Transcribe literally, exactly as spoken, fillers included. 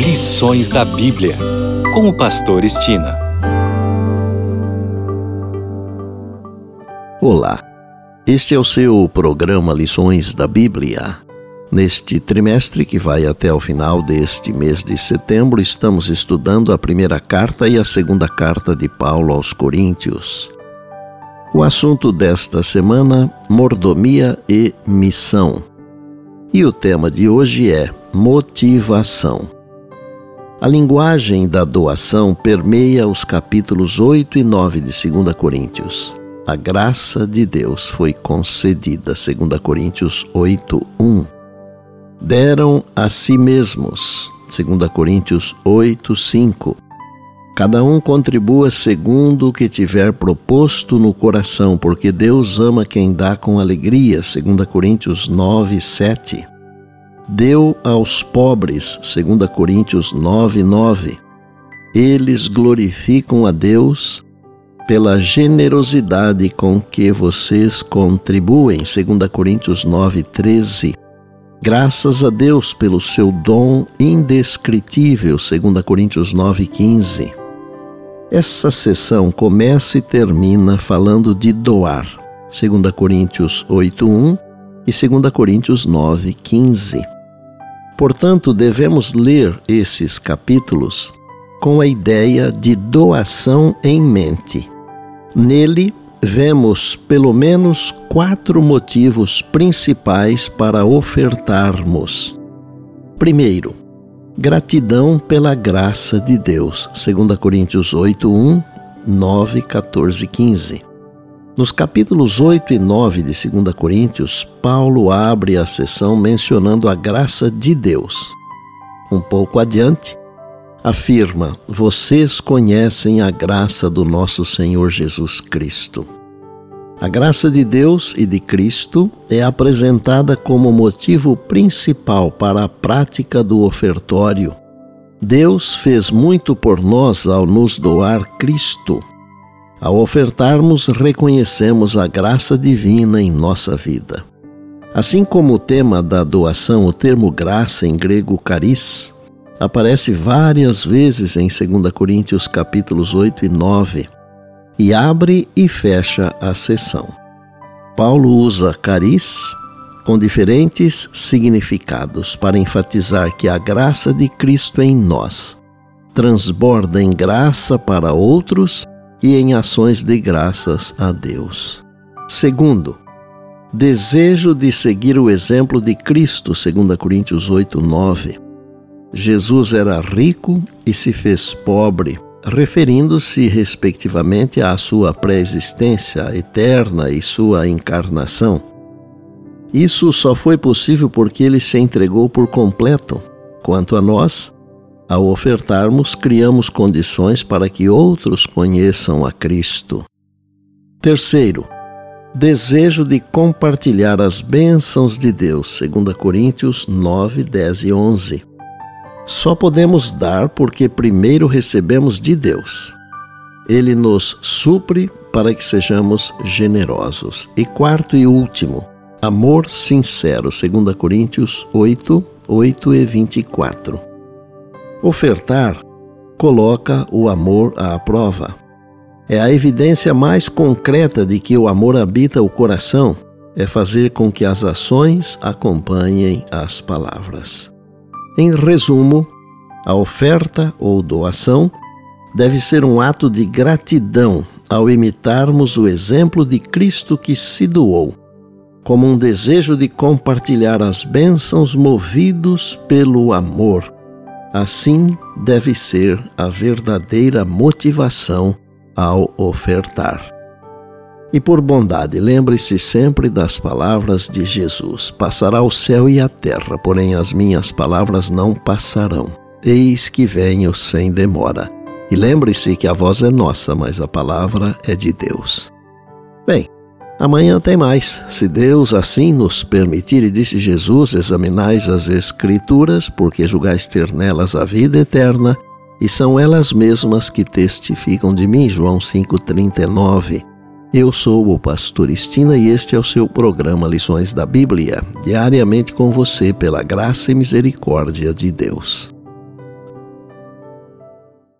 Lições da Bíblia, com o pastor Estina. Olá, este é o seu programa Lições da Bíblia. Neste trimestre que vai até o final deste mês de setembro, estamos estudando a primeira carta e a segunda carta de Paulo aos Coríntios. O assunto desta semana, mordomia e missão. E o tema de hoje é motivação. A linguagem da doação permeia os capítulos oito e nove de segunda Coríntios. A graça de Deus foi concedida, segunda Coríntios oito, um. Deram a si mesmos, segunda Coríntios oito, cinco. Cada um contribua segundo o que tiver proposto no coração, porque Deus ama quem dá com alegria, segunda Coríntios nove, sete. Deu aos pobres, segunda Coríntios nove, nove. Eles glorificam a Deus pela generosidade com que vocês contribuem, segunda Coríntios nove, treze. Graças a Deus pelo seu dom indescritível, segunda Coríntios nove, quinze. Essa sessão começa e termina falando de doar, segunda Coríntios oito, um e segunda Coríntios nove, quinze. Portanto, devemos ler esses capítulos com a ideia de doação em mente. Nele, vemos pelo menos quatro motivos principais para ofertarmos. Primeiro, gratidão pela graça de Deus, segunda Coríntios oito, um, nove, quatorze, quinze. Nos capítulos oito e nove de segunda Coríntios, Paulo abre a sessão mencionando a graça de Deus. Um pouco adiante, afirma: vocês conhecem a graça do nosso Senhor Jesus Cristo. A graça de Deus e de Cristo é apresentada como motivo principal para a prática do ofertório. Deus fez muito por nós ao nos doar Cristo. Ao ofertarmos, reconhecemos a graça divina em nossa vida. Assim como o tema da doação, o termo graça, em grego charis, aparece várias vezes em segunda Coríntios capítulos oito e nove e abre e fecha a sessão. Paulo usa charis com diferentes significados para enfatizar que a graça de Cristo em nós transborda em graça para outros e em ações de graças a Deus. Segundo, desejo de seguir o exemplo de Cristo, segunda Coríntios oito, nove. Jesus era rico e se fez pobre, referindo-se respectivamente à sua pré-existência eterna e sua encarnação. Isso só foi possível porque ele se entregou por completo. Quanto a nós, ao ofertarmos, criamos condições para que outros conheçam a Cristo. Terceiro, desejo de compartilhar as bênçãos de Deus, segunda Coríntios nove, dez e onze. Só podemos dar porque primeiro recebemos de Deus. Ele nos supre para que sejamos generosos. E quarto e último, amor sincero, segunda Coríntios oito, oito e vinte e quatro. Ofertar coloca o amor à prova. É a evidência mais concreta de que o amor habita o coração, é fazer com que as ações acompanhem as palavras. Em resumo, a oferta ou doação deve ser um ato de gratidão ao imitarmos o exemplo de Cristo que se doou, como um desejo de compartilhar as bênçãos movidos pelo amor. Assim deve ser a verdadeira motivação ao ofertar. E por bondade, lembre-se sempre das palavras de Jesus: passará o céu e a terra, porém as minhas palavras não passarão. Eis que venho sem demora. E lembre-se que a voz é nossa, mas a palavra é de Deus. Bem, amanhã tem mais. Se Deus assim nos permitir, e disse Jesus: examinais as Escrituras, porque julgais ter nelas a vida eterna, e são elas mesmas que testificam de mim. João cinco, trinta e nove. Eu sou o pastor Estina e este é o seu programa Lições da Bíblia, diariamente com você pela graça e misericórdia de Deus.